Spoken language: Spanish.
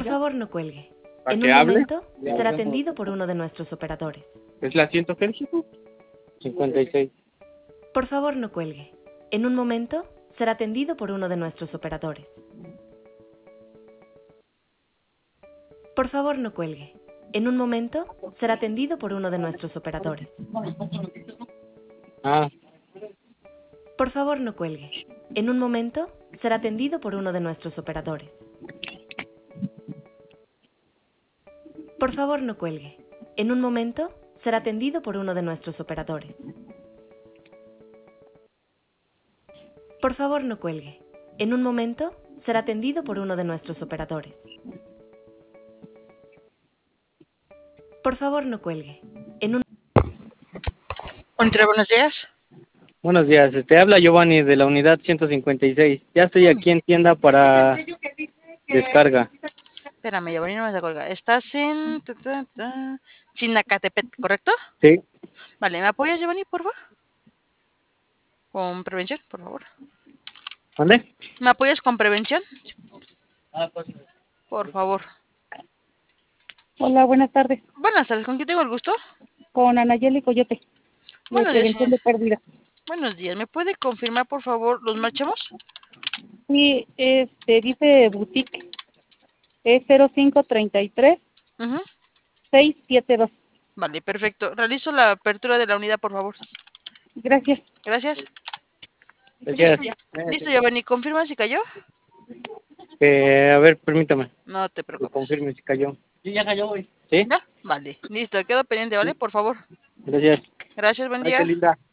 Por favor, no cuelgue. ¿Para En que un hable? momento será atendido por uno de nuestros operadores. ¿Es la asiento Bélgico? 56. Por favor, no cuelgue. En un momento será atendido por uno de nuestros operadores. Por favor, no cuelgue. En un momento será atendido por uno de nuestros operadores. Ah, Por favor, no cuelgue. En un momento será atendido por uno de nuestros operadores. Por favor, no cuelgue. En un momento será atendido por uno de nuestros operadores. Por favor, no cuelgue. En un momento será atendido por uno de nuestros operadores. Por favor, no cuelgue. En un Ontre, buenos días. buenos días. Te habla Giovanni de la unidad 156. Ya estoy aquí en tienda para descarga. Espérame, Giovanni, no me vas a colgar. Estás en Sinacatepet, ¿correcto? Sí. Vale, ¿me apoyas, Giovanni, por favor? Con prevención, por favor. ¿Dónde? ¿Me apoyas con prevención? Por favor. Hola, buenas tardes. Buenas tardes, ¿con quién tengo el gusto? Con Anayeli Coyote, de Buenos días, Prevención señor. de Pérdida. Buenos días. ¿Me puede confirmar, por favor, los marchamos? Sí, dice boutique, es 0533 Ujú. 672. Vale, perfecto. Realizo la apertura de la unidad, por favor. Gracias. Gracias. Gracias. Listo, Giovanni. ¿Confirma si cayó? A ver, permítame. No te Que preocupes. confirme si cayó. Sí, ya cayó, güey. ¿Sí? ¿Ya? Vale. Listo, quedo pendiente, ¿vale? Por favor. Gracias. Gracias, buen Ay, qué día. linda.